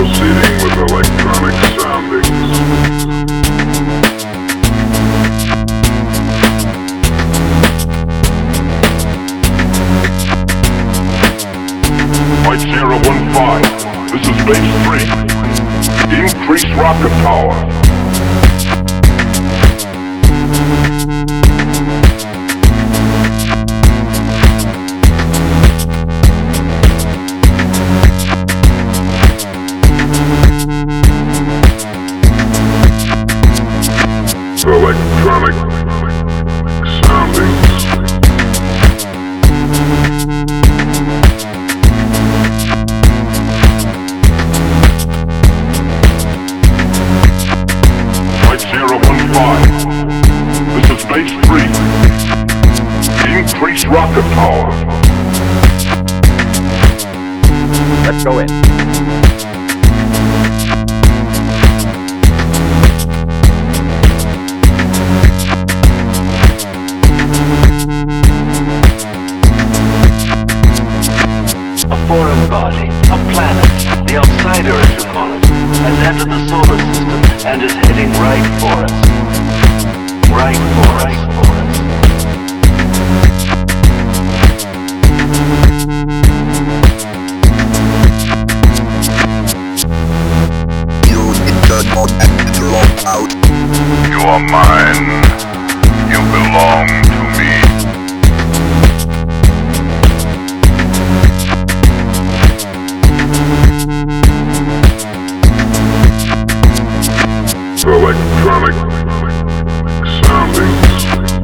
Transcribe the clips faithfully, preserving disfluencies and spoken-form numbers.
Proceeding with electronic soundings. Flight zero one five, this is base three. Increase rocket power. Electronic soundings. Flight zero one five, this is base three. Increase rocket power. Let's go in. A foreign body, a planet, the outsider as you call it, has entered the solar system and is heading right for us. Right for us. For us. You turn on and drop out. You are mine. You belong to me. Electronic soundings.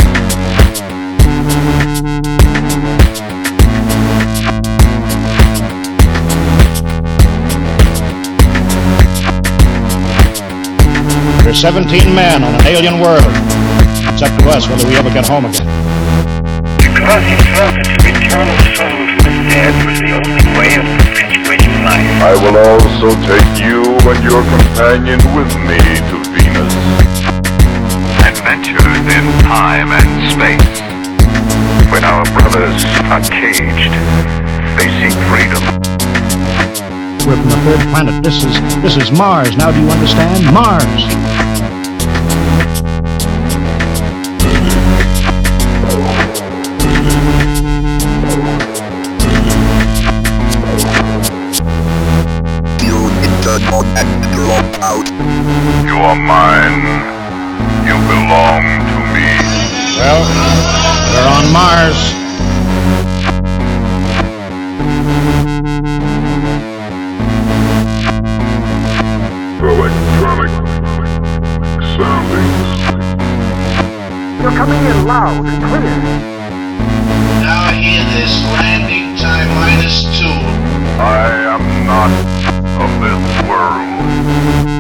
We're seventeen men on an alien world. It's up to us whether we ever get home again. Because he felt that to return the soul from the dead was the only way of perpetuating life. I will also take you and your companion with me to Venus. Adventures in time and space. When our brothers are caged, they seek freedom. We're from the third planet. This is this is Mars. Now do you understand? Mars. You turn on and drop out. You are mine. You belong to me. Well, we're on Mars. Electronic soundings. You're coming in loud and clear. Now hear this, landing time minus two. I am not of this world.